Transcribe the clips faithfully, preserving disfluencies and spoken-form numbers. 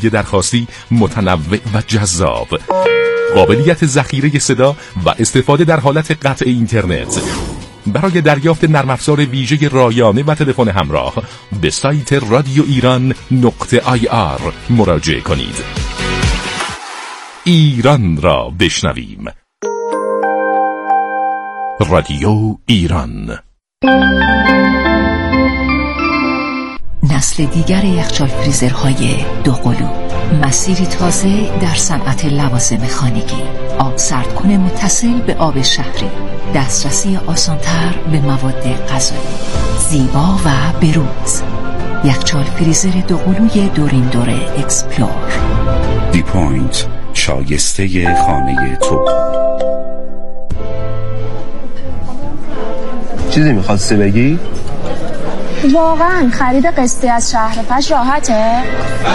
یه درخواستی متنوع و جذاب، قابلیت ذخیره صدا و استفاده در حالت قطع اینترنت. برای دریافت نرم افزار ویژه رایانه و تلفن همراه به سایت رادیو ایران نقطه آی آر مراجعه کنید. ایران را بشنویم. رادیو ایران. نسل دیگر یخچال فریزرهای دوقلو، مسیری تازه در صنعت لوازم خانگی، آب سردکن متصل به آب شهری، دسترسی آسانتر به مواد غذایی، زیبا و بروز. یخچال فریزر دوقلوی دورین دوره اکسپلور. دی پوینت، شایسته خانه تو. چیزی میخواستی بگی؟ واقعا خرید قسطی از شهر پش راحته؟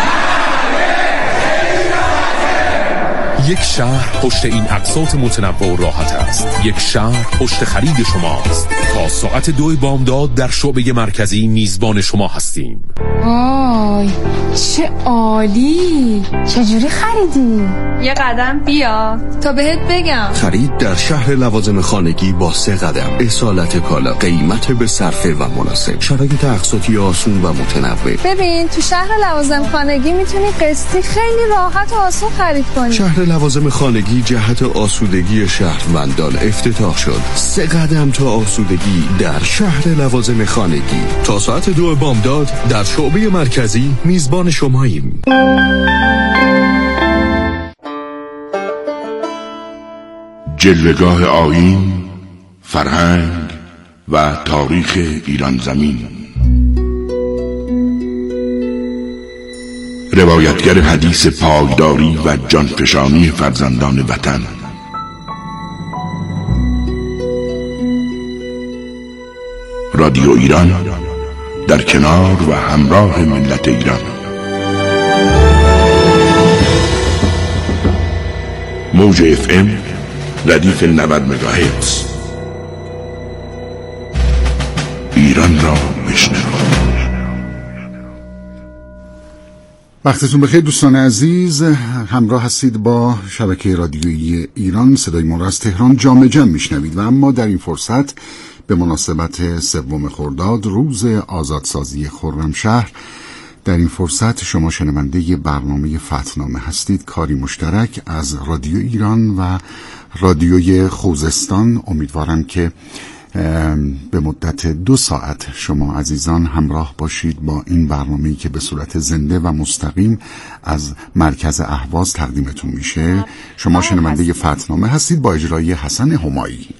یک شهر پشت این اقساط متنوع و راحت است. یک شهر پشت خرید شماست. تا ساعت دو بامداد در شعبه مرکزی میزبان شما هستیم. آی چه عالی! چجوری خریدی؟ یه قدم بیا تا بهت بگم. خرید در شهر لوازم خانگی با سه قدم. اصالت کالا، قیمت به صرفه و مناسب، شرایط اقساطی آسون و متنوع. ببین تو شهر لوازم خانگی میتونی قسطی خیلی راحت و آسون خرید کنی. شهر لوازم خانگی جهت آسودگی شهروندان افتتاح شد. سه قدم تا آسودگی در شهر لوازم خانگی. تا ساعت دو بامداد در شعبه مرکزی میزبان شماییم. جلوه‌گاه آیین، فرهنگ و تاریخ ایران زمین. روایتگر حدیث پایداری و جانفشانی فرزندان وطن. رادیو ایران در کنار و همراه ملت ایران. موج اف ام ردیف نود مگاهرتز. ایران را بشنو. وقتتون بخیر دوستان عزیز، همراه هستید با شبکه رادیویی ایران. صدای ما را از تهران جام جم میشنوید و اما در این فرصت به مناسبت سوم خرداد، روز آزادسازی خرمشهر، در این فرصت شما شنونده برنامه فتحنامه هستید، کاری مشترک از رادیو ایران و رادیوی خوزستان. امیدوارم که به مدت دو ساعت شما عزیزان همراه باشید با این برنامه‌ای که به صورت زنده و مستقیم از مرکز اهواز تقدیمتون میشه. شما شنونده فتحنامه هستید با اجرای حسن همایی.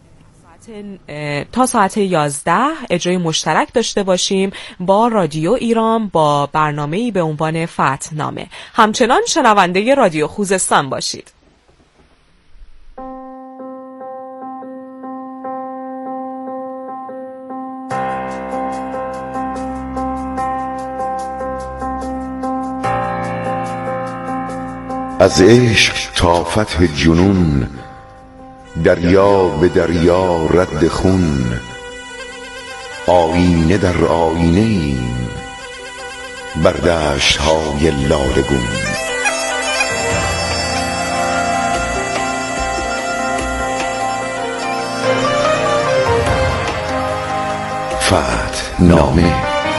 تا ساعت یازده اجرای مشترک داشته باشیم با رادیو ایران با برنامه‌ای به عنوان فتحنامه. همچنان شنونده رادیو خوزستان باشید. از عشق تا فتح جنون، دریا به دریا رد خون، آینه در آینه ایم بر دشت های لالگون. فتحنامه.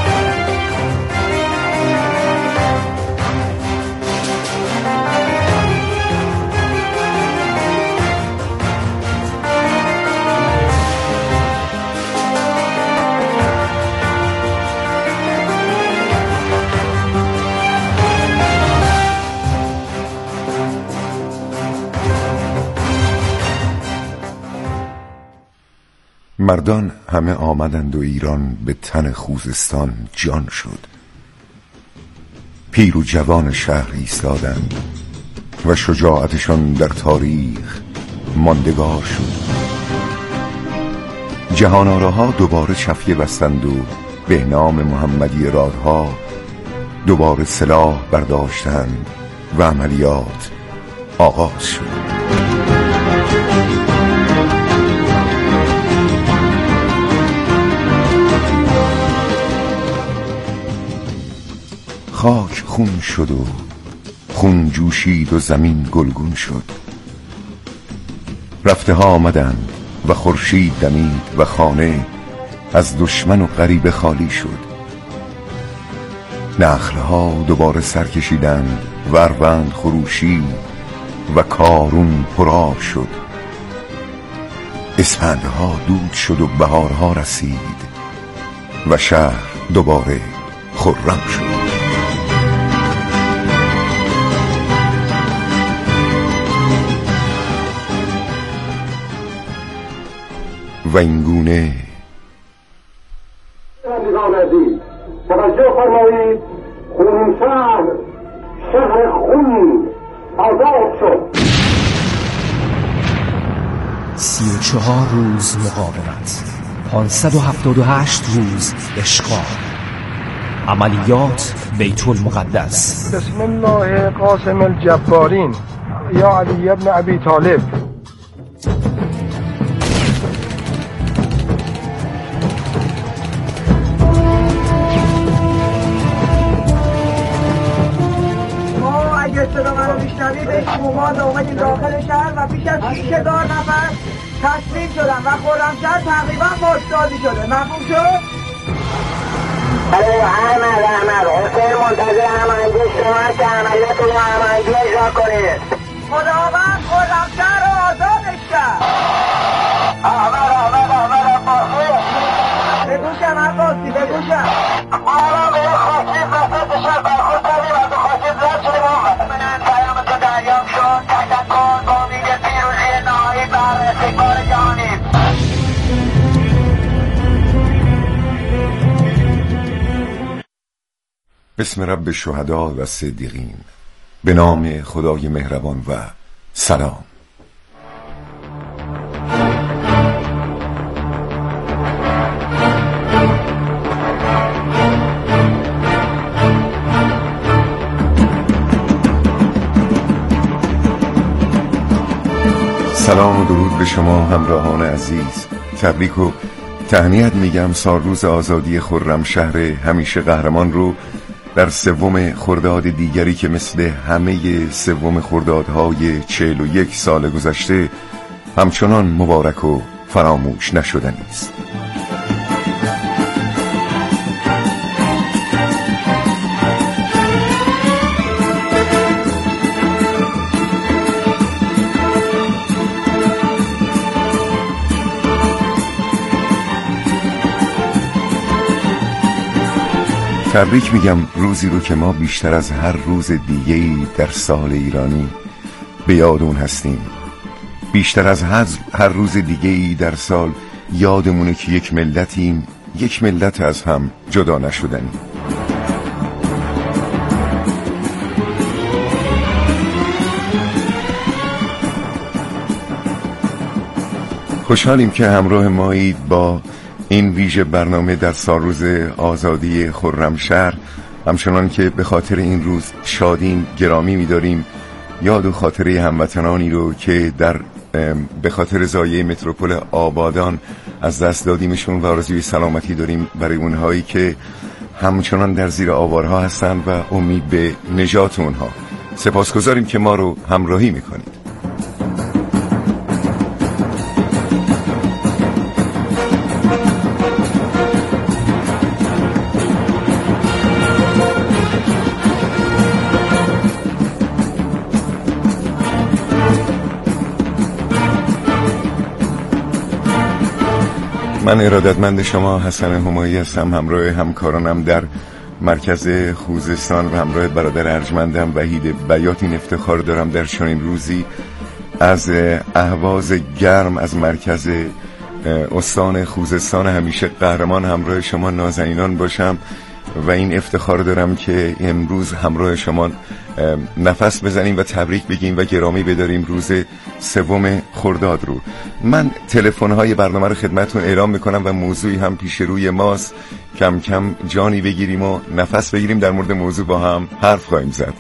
مردان همه آمدند و ایران به تن خوزستان جان شد. پیر و جوان شهر ایستادند و شجاعتشان در تاریخ ماندگار شد. جهان آراها دوباره چفیه بستند و به نام محمدی رادها دوباره سلاح برداشتند و عملیات آغاز شد. خاک خون شد و خون جوشید و زمین گلگون شد. رفته ها آمدند و خورشید دمید و خانه از دشمن و غریبه خالی شد. نخلها دوباره سر کشیدند و اروند خروشی و کارون پرآب شد. اسفندها دود شد و بهارها رسید و شهر دوباره خرم شد. و اینگونه توجه فرمایید، خونین شهر، شهر خون آزاد شد. سی و چهار روز مقاومت، پانصد و هفتاد و هشت روز اشغال، عملیات بیت المقدس. بسم الله قاسم الجبارین یا علی ابن ابی طالب. صدا منو میشنوید؟ شما اومدیم داخل شهر و بیش از شش هزار نفر تصمیم شدن و خرمشهر تقریبا مشتازی شده. مفهوم شد؟ برای احمد احمد حسین منتظر هماهنگی شما که عملیات رو هماهنگی اجرا کنید. خداوند خرمشهر رو آزادش کرد. احمد احمد احمد عباسی بگوشم عباسی بگوشم. ما الان به یک خاصیب وسط شهر برخورد کردیم از اون خاصیب رد شدیم آمد. من پیام تو دریافت شد. تشکر با امید پیروزی نهایی بر استکبار جهانی. بسم رب شهدا و صدیقین، به نام خدای مهربان و سلام. سلام و درود به شما همراهان عزیز. تبریک و تهنیت میگم سالروز آزادی خرمشهر همیشه قهرمان رو در سوم خرداد دیگری که مثل همه سوم خردادهای چهل و یک سال گذشته همچنان مبارک و فراموش نشدنی است. تبریک میگم روزی رو که ما بیشتر از هر روز دیگه‌ای در سال ایرانی به یاد اون هستیم. بیشتر از هر روز دیگه‌ای در سال یادمونه که یک ملتیم، یک ملت از هم جدا نشدنی. خوشحالیم که همراه مایید با این ویژه برنامه در سالروز آزادی خرمشهر. همچنان که به خاطر این روز شادین گرامی می‌داریم، یاد و خاطره هموطنانی رو که در به خاطر ضایعه متروپول آبادان از دست دادیمشون و آرزوی سلامتی داریم برای اونهایی که همچنان در زیر آوارها هستن و امید به نجات اونها. سپاسگزاریم که ما رو همراهی میکنید. من ارادتمند شما حسن همایی هستم، همراه همکارانم در مرکز خوزستان و همراه برادر ارجمندم وحید بیات این افتخار دارم در چنین روزی از اهواز گرم از مرکز استان خوزستان همیشه قهرمان همراه شما نازنینان باشم و این افتخار دارم که امروز همراه شما نفس بزنیم و تبریک بگیم و گرامی بداریم روز سوم خرداد رو. من تلفن‌های برنامه رو خدمتتون اعلام میکنم و موضوعی هم پیش روی ماست. کم کم جانی بگیریم و نفس بگیریم، در مورد موضوع با هم حرف خواهیم زد.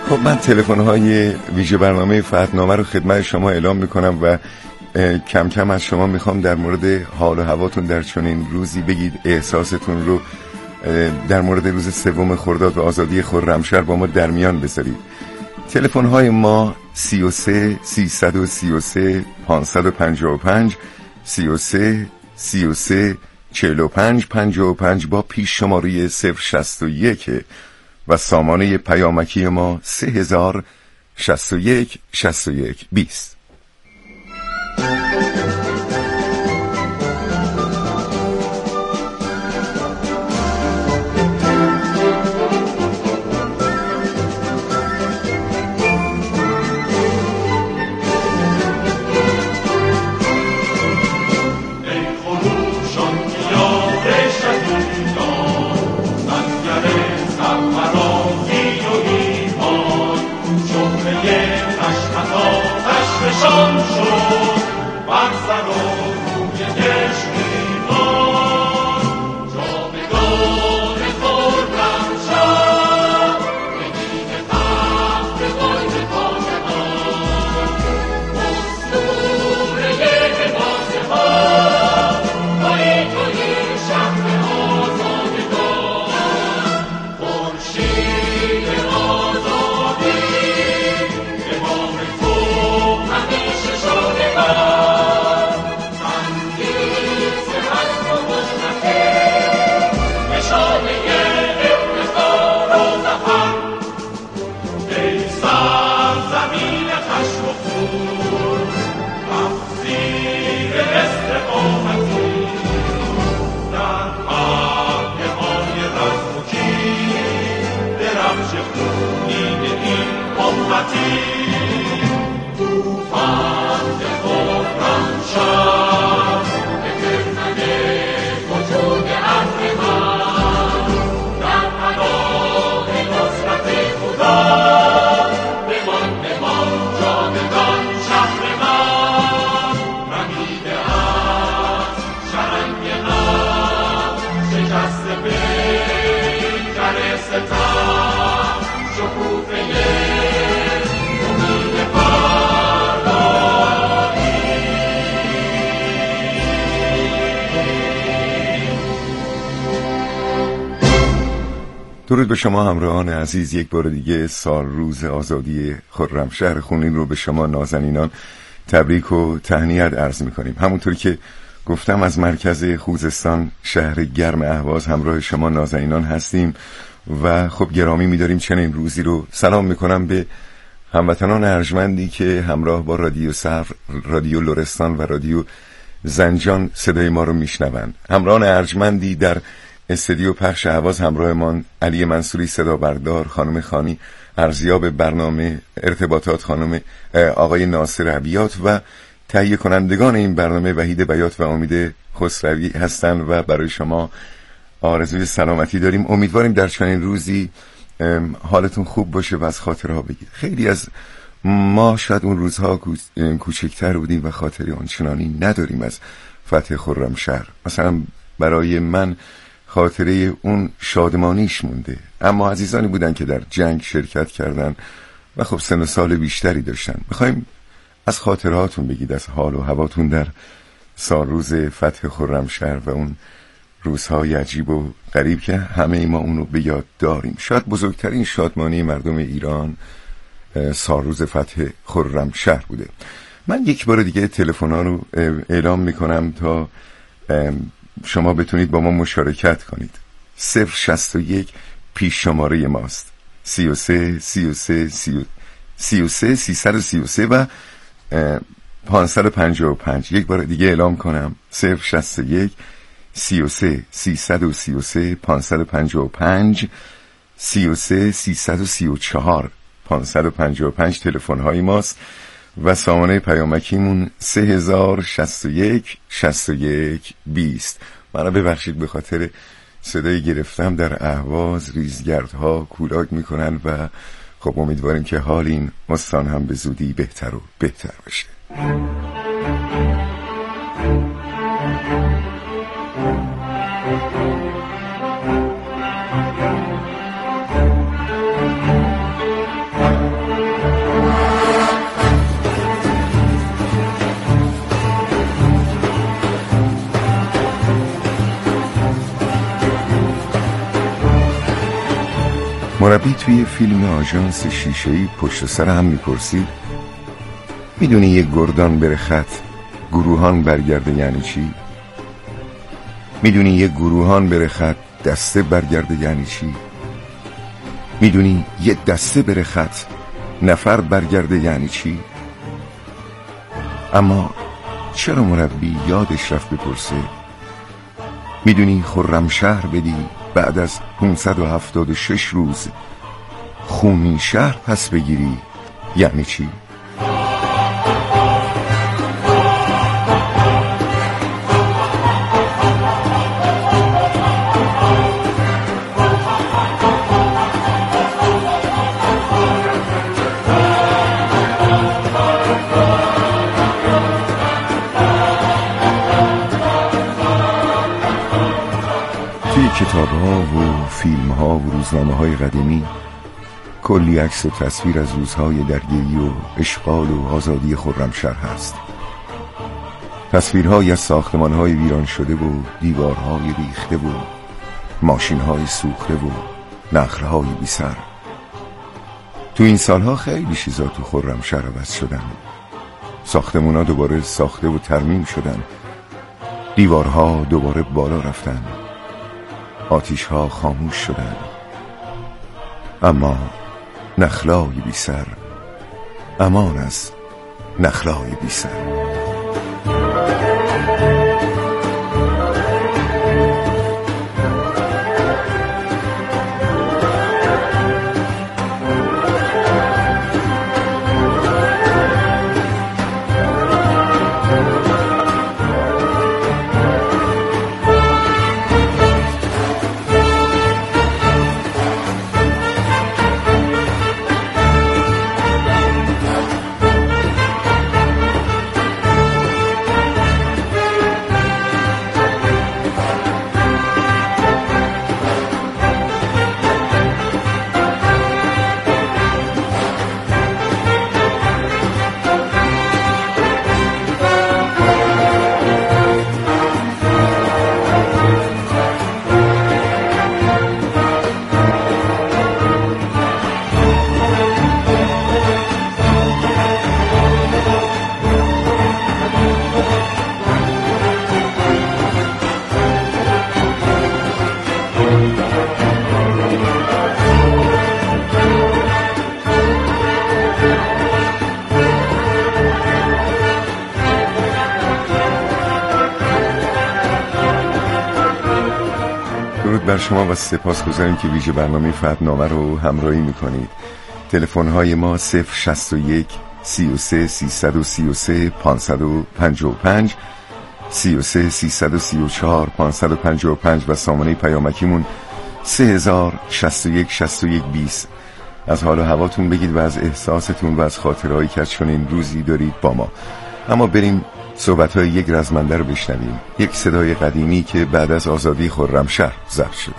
خب من تلفن‌های ویژه برنامه فتحنامه رو خدمت شما اعلام میکنم و کم کم از شما میخوام در مورد حال و هواتون در چنین روزی بگید، احساستون رو در مورد روز سوم خرداد و آزادی خرمشهر با ما در میان بذارید. تلفن‌های ما سی و سه سیصد و سی و سه پانصد و پنجاه و پنج، سی و سه سی و سه چهل و پنج پنجاه و پنج با پیش شماره صفر شصت و یک و سامانه پیامکی ما سه هزار شصت و یک شصت و یک بیست. درود به شما همراهان عزیز. یک بار دیگه سال روز آزادی خرمشهر خونین رو به شما نازنینان تبریک و تهنیت عرض می‌کنیم. همونطور که گفتم از مرکز خوزستان شهر گرم اهواز همراه شما نازنینان هستیم و خب گرامی می‌داریم چنین روزی رو. سلام می‌کنم به هموطنان ارجمندی که همراه با رادیو صفر، رادیو لرستان و رادیو زنجان صدای ما رو میشنوند. همراهان ارجمندی در استودیو پخش اهواز همراهمان علی منصوری صدا بردار، خانم خانی ارزیاب برنامه ارتباطات، خانم آقای ناصر عبیات و تهیه کنندگان این برنامه وحید بیات و امید خسروی هستند و برای شما آرزوی سلامتی داریم. امیدواریم در چنین روزی حالتون خوب باشه و از خاطرها بگید. خیلی از ما شاید اون روزها کوچکتر بودیم و خاطری آنچنانی نداریم از فتح خرمشهر. مثلا برای من خاطره اون شادمانیش مونده، اما عزیزانی بودن که در جنگ شرکت کردن و خب سن و سال بیشتری داشتن. میخوایم از خاطرهاتون بگید، از حال و هواتون در سال روز فتح خرمشهر و اون روزهای عجیب و غریب که همه ای ما اونو به یاد داریم. شاید بزرگترین شادمانی مردم ایران سال روز فتح خرمشهر بوده. من یک بار دیگه تلفن‌ها رو اعلام میکنم تا شما بتونید با ما مشارکت کنید. صفر شصت و یک پیش شماره ماست، سی و سه سی و سه سی و سه سیصد و سی و سه و پانصد و پنجاه و پنج. یک بار دیگه اعلام کنم، صفر شصت و یک سی و سه سیصد و سی و سه پانصد و پنجاه و پنج، سی و سه سیصد و سی و چهار پانصد و پنجاه و پنج تلفن های ماست و سامانه پیامکیمون سه هزار شصت و یک شصت و یک بیست. منو ببخشید به خاطر صدای گرفتم، در اهواز ریزگردها کولاک میکنن و خب امیدواریم که حال این استان هم به زودی بهتر و بهتر بشه. مربی توی فیلم آژانس شیشه‌ای پشت سر هم میپرسید میدونی یک گردان بره خط گروهان برگرده یعنی چی؟ میدونی یک گروهان بره خط دسته برگرده یعنی چی؟ میدونی یک دسته بره خط نفر برگرده یعنی چی؟ اما چرا مربی یادش رفت بپرسه میدونی خرمشهر بدی بعد از پانصد و هفتاد و شش روز خونین شهر پس بگیری یعنی چی؟ کتاب ها و فیلم ها و روزنامه های قدیمی کلی عکس و تصویر از روزهای درگیری و اشغال و آزادی خرمشهر هست. تصویرهایی از ساختمان های ویران شده و دیوارهای ریخته و ماشین های سوخته و نخل های بی سر. تو این سالها خیلی چیزا تو خرمشهر عوض شدن. ساختمون ها دوباره ساخته و ترمیم شدن. دیوارها دوباره بالا رفتن. آتیش ها خاموش شدن. اما نخلای بی سر امان از نخلای بی سر. بر شما و سپاس گذاریم که ویژه برنامه فتحنامه رو همراهی میکنید. تلفن های ما صفر شصت و یک سی و سه سیصد و سی و سه پانصد و پنجاه و پنج سی و سه سیصد و سی و چهار پانصد و پنجاه و پنج و سامانه پیامکیمون سه هزار شصت و یک شصت و یک بیست. از حال و هواتون بگید و از احساستون و از خاطرهایی که چنین روزی دارید با ما. اما بریم صحبت‌های یک رزمنده رو بشنویم، یک صدای قدیمی که بعد از آزادی خرمشهر ضبط شده.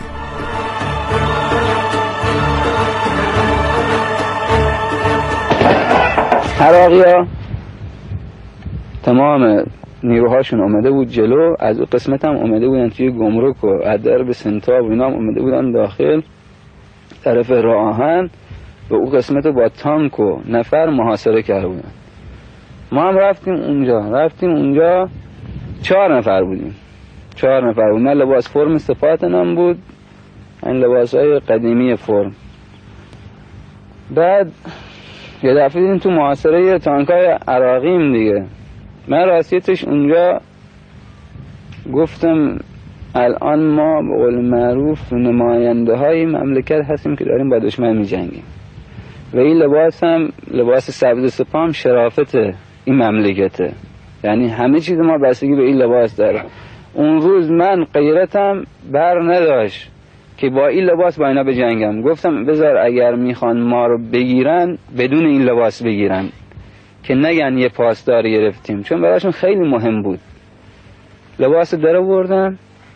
عراقی‌ها تمام نیروهاشون اومده بود جلو، از اون قسمت هم اومده بودن توی گمرک و از درب سنتاب و اینا هم اومده بودن داخل طرف راه آهن و اون قسمت با تانک و نفر محاصره کرده بودن. ما هم رفتیم اونجا رفتیم اونجا چهار نفر بودیم چهار نفر بود. من لباس فرم سپاهتنم بود، این لباس های قدیمی فرم. بعد یه دفعه دیدیم تو محاصره تانکای عراقیم دیگه. من راستیتش اونجا گفتم الان ما به قول معروف نماینده های مملکت هستیم که داریم با دشمن می جنگیم و این لباس هم لباس سبز سپاه هم شرافت این مملکته، یعنی همه چیز ما بستگی به این لباس داره. اون روز من غیرتم بر نداشت که با این لباس با اینا بجنگم. گفتم بذار اگر میخوان ما رو بگیرن بدون این لباس بگیرن که نگن یه پاسدار گرفتیم، چون براشون خیلی مهم بود. لباس داره بردم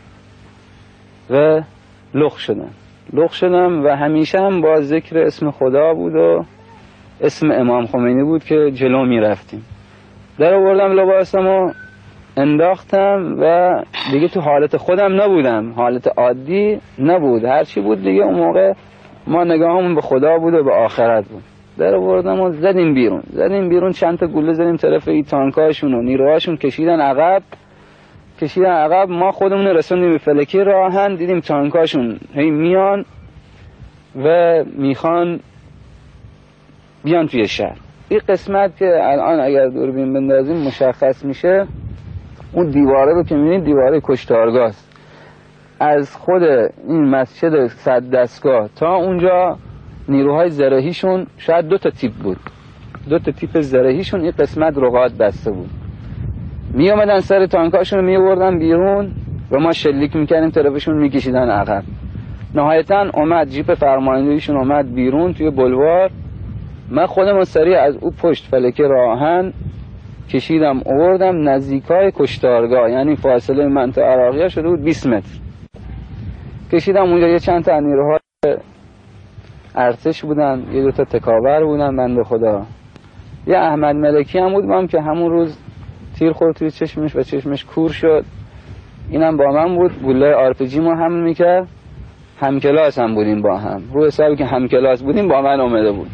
و لخ شدم لخ شدم و همیشه هم با ذکر اسم خدا بود و اسم امام خمینی بود که جلو می رفتیم. در آوردم لباسمو انداختم و دیگه تو حالت خودم نبودم، حالت عادی نبود، هرچی بود دیگه اون موقع ما نگاهمون به خدا بود و به آخرت بود. در آوردم و زدیم بیرون زدیم بیرون چند تا گوله زدیم طرف این تانکاشون و نیروهاشون کشیدن عقب کشیدن عقب ما خودمون رسوندیم به فلکی راهن. دیدیم تانکاشون هی میان و میخوان بیان توی شهر. این قسمت که الان اگر دوربین بندازیم مشخص میشه، اون دیواره رو که میبینید دیواره کشتارگاه است. از خود این مسجد صد دستگاه تا اونجا نیروهای زرهیشون شاید دو تا تیپ بود، دو تا تیپ زرهیشون این قسمت رقاط بسته بود. می اومدن سر تانکاشون رو می آوردن بیرون و ما شلیک میکردیم طرفشون میکشیدن عقب. نهایتا اومد جیپ فرماندهیشون اومد بیرون توی بلوار. من خودم سریع از او پشت فلکه راهن کشیدم آوردم نزدیکای کشتارگاه، یعنی فاصله منطقه عراقیه شده بود بیست متر. کشیدم اونجا یه چند تا نیروهای ارتش بودن، یه دو تا تکاور بودن بنده خدا. یه احمد ملکی هم بود هم که همون روز تیر خورد توی چشمش و چشمش کور شد. اینم با من بود، گوله آر پی جی ما حمل میکرد. همکلاس هم بودیم با هم، رو حسابی که همکلاس بودیم با من اومده بود.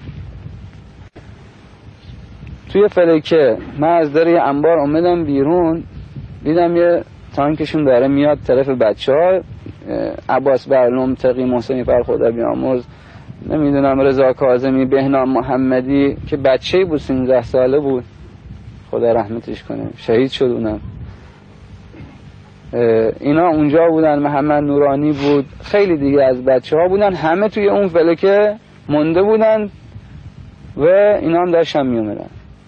توی فلکه من از در یه انبار اومدم بیرون، دیدم یه تانکشون داره میاد طرف بچه ها. عباس برلوم، تقی محسنی فرخدا بیامرز، نمیدونم رضا کاظمی، بهنام محمدی که بچه‌ای بود سیزده ساله بود، خدا رحمتش کنه، شهید شد اونم. اینا اونجا بودن، محمد نورانی بود، خیلی دیگه از بچه ها بودن، همه توی اون فلکه مونده بودن و اینا هم داشتن میومدن.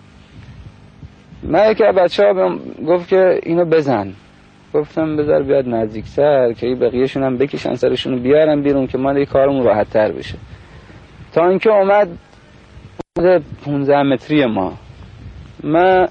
من یکی از بچه ها گفت که اینو بزن، گفتم بذار بیاد نزدیکتر که بقیه‌شون هم بکشن سرشون رو بیارن بیرون که ما دیگه کارمون راحت تر بشه. تا اینکه اومد پونزده متری ما، من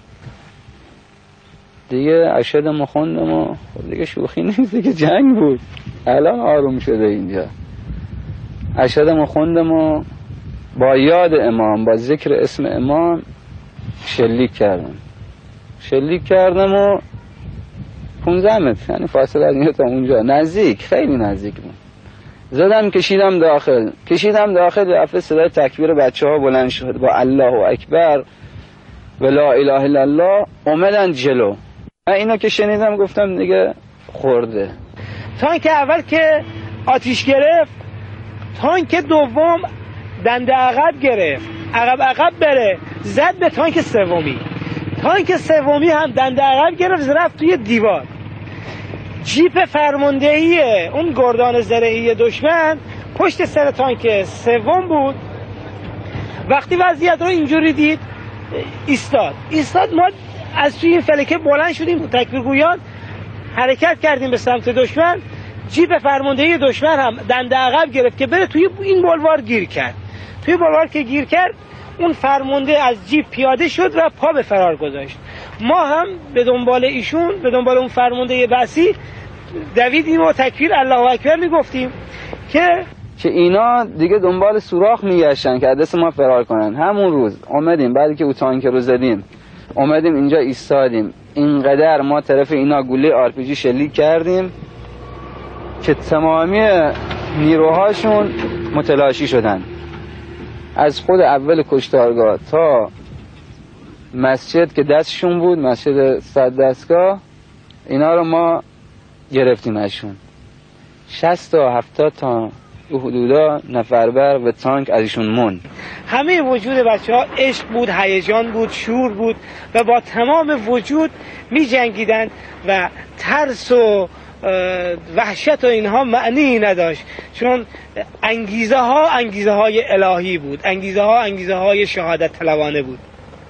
دیگه اشهدم و خوندم و دیگه شوخی نیست، دیگه جنگ بود. الان آروم شده اینجا. اشهدم و خوندم و با یاد امام، با ذکر اسم امام شلیک کردم شلیک کردم و پونزده متر، یعنی فاصله از اینجا تا اونجا نزدیک، خیلی نزدیک بود. زدم کشیدم داخل کشیدم داخل رفت صدای تکبیر بچه ها بلند شد با الله اکبر و لا اله الا الله. اومدن جلو، من اینا که شنیدم گفتم دیگه خورده. تانک اول که آتیش گرفت، تانک دوم دنده عقب گرفت، عقب عقب بره، زد به تانک سومی. تانک سومی هم دنده عقب گرفت، رفت توی دیوار. جیپ فرماندهی اون گردان زرهی دشمن پشت سر تانک سوم بود. وقتی وضعیت رو اینجوری دید ایستاد ایستاد ما از توی این فلکه بلند شدیم، تکبیرگویان حرکت کردیم به سمت دشمن. جیپ فرماندهی دشمن هم دنده عقب گرفت که بره توی این بلوار گیر کرد. توی بلوار که گیر کرد، اون فرمانده از جیپ پیاده شد و پا به فرار گذاشت. ما هم به دنبال ایشون، به دنبال اون فرمانده بعثی دویدیم و تکبیر الله اکبر میگفتیم که که اینا دیگه دنبال سوراخ میگشتن که دست ما فرار کنن. همون روز اومدیم، بعدی که او تانک رو زدیم اومدیم اینجا ایستادیم. اینقدر ما طرف اینا گوله آر پی جی شلیک کردیم که تمامی نیروهاشون متلاشی شدن. از خود اول کشتارگاه تا مسجد که دستشون بود، مسجد صد دستگاه، اینا رو ما گرفتیم ازشون. شصت تا هفتاد تا حدودا نفربر و تانک ازشون مون. همه وجود بچه ها عشق بود، هیجان بود، شور بود و با تمام وجود می جنگیدن و ترس و وحشت و اینها معنی نداشت، چون انگیزه ها انگیزه های الهی بود، انگیزه ها انگیزه های شهادت طلبانه بود.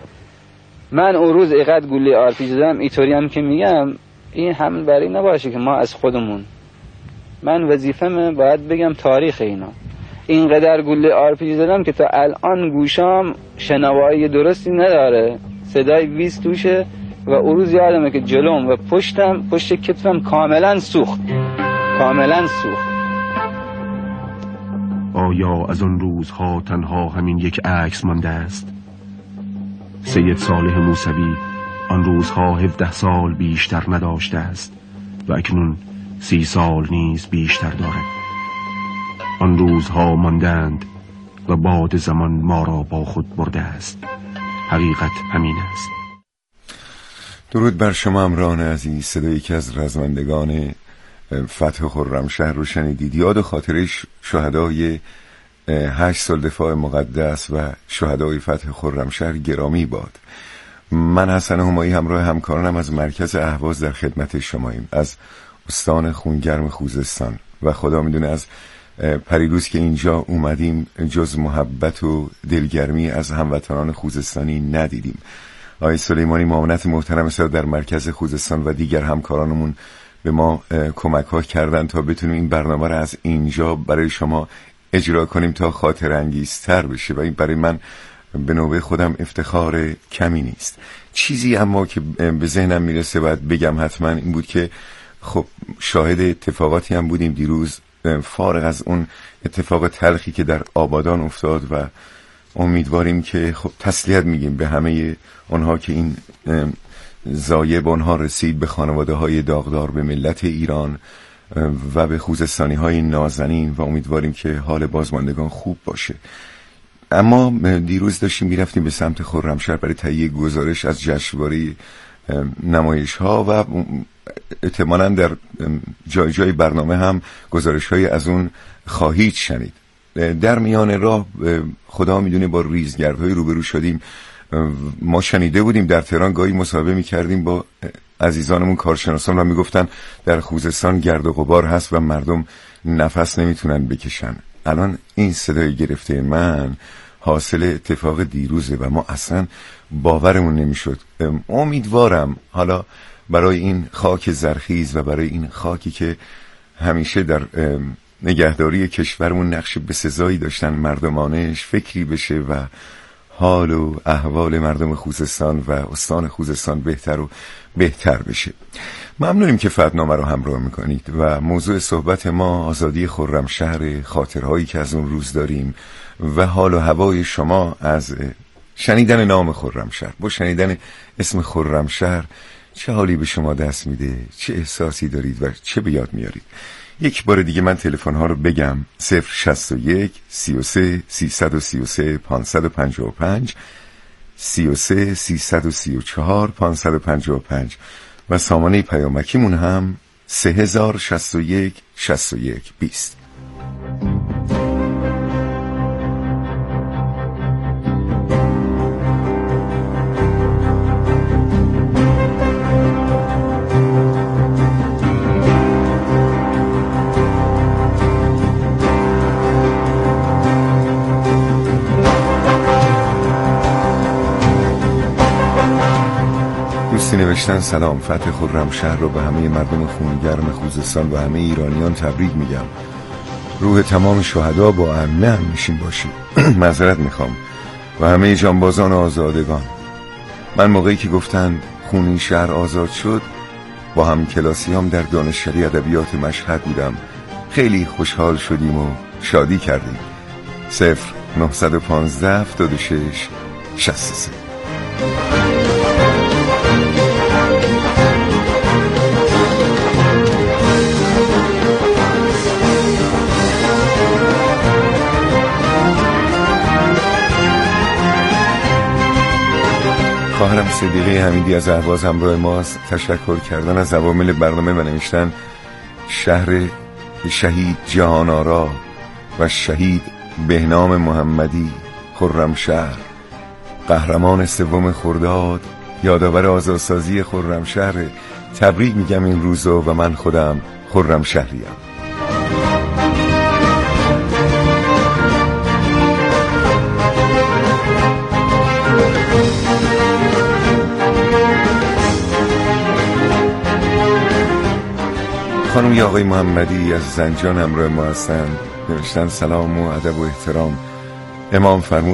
من اون روز اینقدر گوله آر پی جی زدم، اینطوری هم که میگم این هم برای نباشه که ما از خودمون، من وظیفه‌مه باید بگم تاریخ اینا. اینقدر گوله آر پی جی زدم که تا الان گوشام شنوایی درستی نداره، صدای ویز توشه و اون روز یادمه که جلوم و پشتم، پشت کتفم کاملا سوخت، کاملا سوخت. آیا از اون روزها تنها همین یک عکس مانده است؟ سید صالح موسوی آن روزها هفده سال بیشتر نداشته است و اکنون سی سال نیز بیشتر دارد. آن روزها ماندند و باد زمان ما را با خود برده است. حقیقت همین است. درود بر شما امران عزیز. صدایی که از رزمندگان فتح خرمشهر رو شنیدید. یاد و خاطره شهدای هشت سال دفاع مقدس و شهدای فتح خرمشهر گرامی باد. من حسن همایی همراه همکارانم از مرکز اهواز در خدمت شماییم، از استان خونگرم خوزستان، و خدا میدونه از پریروز که اینجا اومدیم جز محبت و دلگرمی از هموطنان خوزستانی ندیدیم. آقای سلیمانی معاونت محترم سر در مرکز خوزستان و دیگر همکارانمون به ما کمک ها کردن تا بتونیم این برنامه رو از اینجا برای شما اجرا کنیم تا خاطر انگیزتر بشه، و این برای من به نوبه خودم افتخار کمی نیست. چیزی اما که به ذهنم میرسه باید بگم حتما این بود که خب شاهد اتفاقاتی هم بودیم دیروز، فارغ از اون اتفاق تلخی که در آبادان افتاد، و امیدواریم که خب تسلیت میگیم به همه اونها که این ضایب اونها رسید، به خانواده های داغدار، به ملت ایران و به خوزستانی های نازنین، و امیدواریم که حال بازماندگان خوب باشه. اما دیروز داشتیم میرفتیم به سمت خرمشهر برای تهیه گزارش از جشنواره نمایش ها، و احتمالاً در جای جای برنامه هم گزارش های از اون خواهید شنید. در میان راه خدا میدونه با ریزگردهای روبرو شدیم. ما شنیده بودیم در تهران گاهی مصاحبه میکردیم با عزیزانمون کارشناسان و میگفتن در خوزستان گرد و غبار هست و مردم نفس نمیتونن بکشن. الان این صدای گرفته من حاصل اتفاق دیروزه و ما اصلا باورمون نمیشد. امیدوارم حالا برای این خاک زرخیز و برای این خاکی که همیشه در نگهداری کشورمون نقش بسزایی داشتن مردمانش فکری بشه و حال و احوال مردم خوزستان و استان خوزستان بهتر و بهتر بشه. ممنونیم که فتحنامه رو همراه میکنید و موضوع صحبت ما آزادی خرمشهر، خاطرهایی که از اون روز داریم و حال و هوای شما از شنیدن نام خرمشهر. با شنیدن اسم خرمشهر چه حالی به شما دست میده؟ چه احساسی دارید و چه به یاد میارید؟ یک بار دیگه من تلفن ها رو بگم: صفر شصت و یک سی و سه سیصد و سی و سه پانصد و پنجاه و پنج، سی و سه سیصد و سی و چهار پانصد و پنجاه و پنج، و سامانه پیامکیمون هم سه هزار شصت و یک شصت و یک بیست. نوشتن سلام، فتح خرمشهر رو به همه مردم خونگرم خوزستان و همه ایرانیان تبریک میگم. روح تمام شهدا با امنه هم نشین باشی. معذرت میخوام و همه جانبازان آزادگان. من موقعی که گفتن خونین شهر آزاد شد با هم کلاسیام در دانشکده ادبیات مشهد بودم. خیلی خوشحال شدیم و شادی کردیم. صفر نهصد و پانزده هفتاد و شش شصت و سه. خواهرم صدیقه حمیدی از اهواز همراه ماست. تشکر کردن از عوامل برنامه و نوشتن شهر شهید جهان آرا و شهید بهنام محمدی خرمشهر، قهرمان سوم خرداد، یادآور آزادسازی خرمشهر. تبریک میگم این روزو و من خودم خرمشهریم. خانم یا آقای محمدی از زنجان همراه ما هستند. نوشتن سلام و ادب و احترام. امام فرمود